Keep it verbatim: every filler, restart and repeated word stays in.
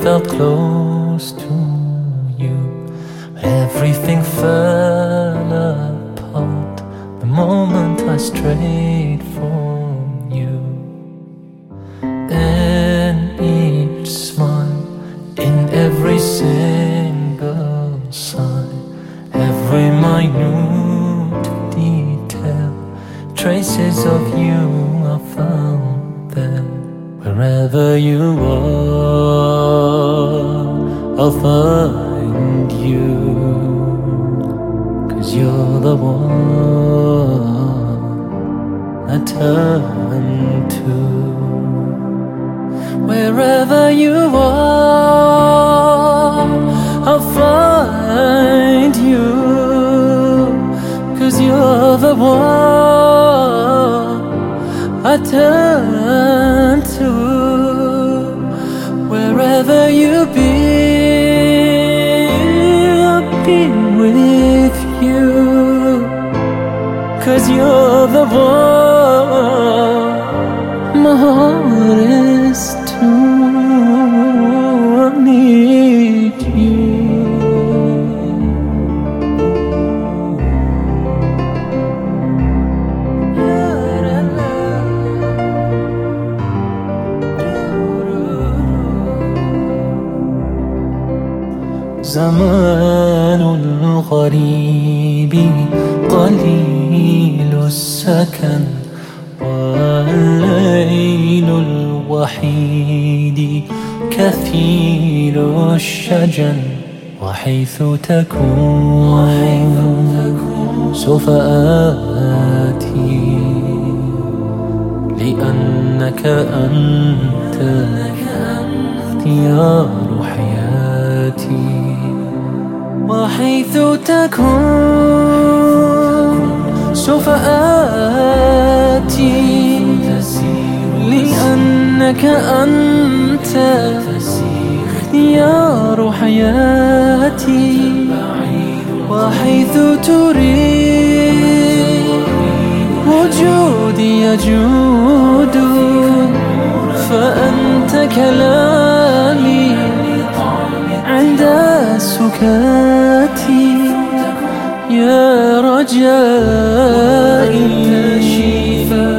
felt close to you. Everything fell apart the moment I strayed from you. In each smile, in every single sigh, every minute detail, traces of you are found there. Wherever you are, I'll find you, 'cause you're the one I turn to. Wherever you are, I'll find you, 'cause you're the one I turn to. Wherever you be, I'll be with you, 'cause you're the one my heart is to. I need you. زمان الغريب قليل السكن، والليل الوحيد كثير الشجن. وحيث تكون سوف آتي، لأنك أنت اختيار حياتي. وحيث تكون سوف آتي، لأنك أنت اختيار حياتي. وحيث تريد وجودي يجود، فأنت كلامي عند سكاتي. يا رجائي